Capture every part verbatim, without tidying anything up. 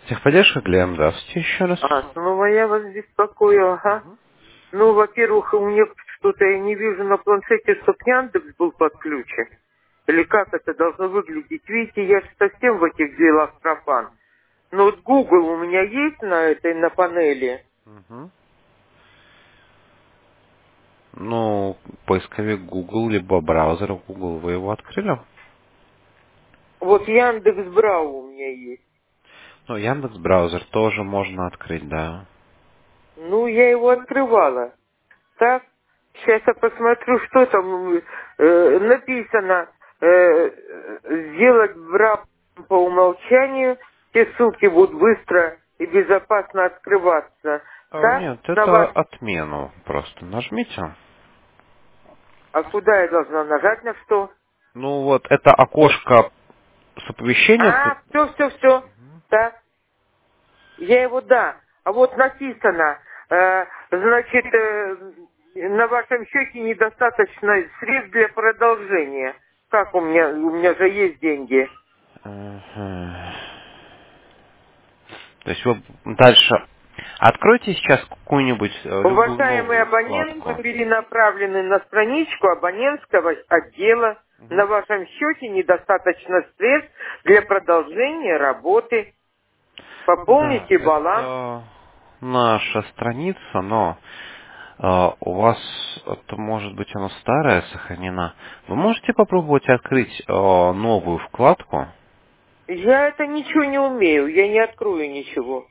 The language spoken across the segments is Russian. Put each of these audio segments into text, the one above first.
Техподдержка, Глеб, здравствуйте еще раз. А, снова я вас беспокою, ага. Ну, во-первых, у меня что-то я не вижу на планшете, чтоб Яндекс был подключен. Или как это должно выглядеть? Видите, я же совсем в этих делах профан. Но вот Google у меня есть на этой, на панели. Мгм. Ну, поисковик Google, либо браузер Google, вы его открыли? Вот Яндекс Брау у меня есть. Ну, Яндекс браузер тоже можно открыть, да. Ну, я его открывала. Так, сейчас я посмотрю, что там э, написано. Э, э, сделать брак по умолчанию, все ссылки будут быстро и безопасно открываться. А, Так, нет, на это ваш... отмену просто нажмите. А куда я должна нажать, на что? Ну вот, это окошко с оповещением. А, все, все, все. Так, я его, да. А вот написано, э, значит, э, на вашем счете недостаточно средств для продолжения. Как у меня, у меня же есть деньги. Ага. То есть вы дальше откройте сейчас какую-нибудь э, любую Уважаемый новую абонент, вы вкладку. перенаправлены на страничку абонентского отдела. На Мгм. вашем счете недостаточно средств для продолжения работы. Да, Пополните баланс. это наша страница, но э, у вас это может быть она старая сохранена. Вы можете попробовать открыть э, новую вкладку. Я это ничего не умею, я не открою ничего.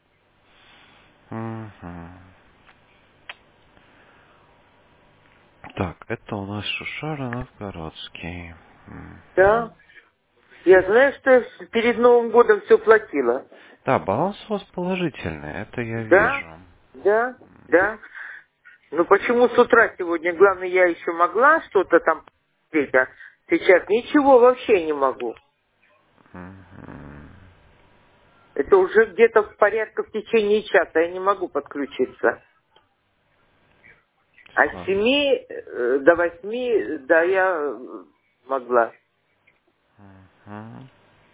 Мгм. Так, это у нас Шушара Новгородский. Мгм. Да? Я знаю, что я перед Новым годом все платила. Да, баланс у вас положительный, это я Да? вижу. Да? Да? Ну почему с утра сегодня, главное, я еще могла что-то там посмотреть, а сейчас ничего вообще не могу. Мгм. Это уже где-то в порядке в течение часа я не могу подключиться. А с Ладно. семи э, до восьми, да, я э, могла. Мгм.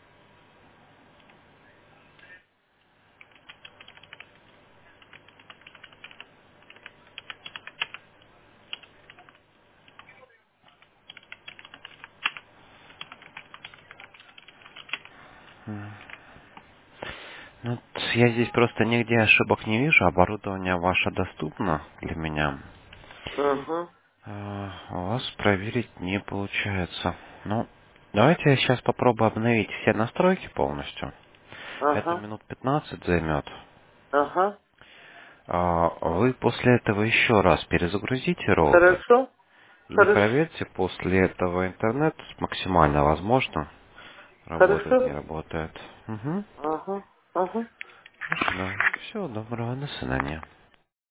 Ну, т- я здесь просто нигде ошибок не вижу, оборудование ваше доступно для меня. Угу. А, У вас проверить не получается. Ну, давайте я сейчас попробую обновить все настройки полностью. Это Ага. минут пятнадцать займет. Ага. А, Вы после этого еще раз перезагрузите роутер Хорошо? и Хорошо. проверьте после этого интернет максимально возможно. Работает, не Хорошо? работает. Угу. Ага. Ага. Да. Всего доброго, до свидания.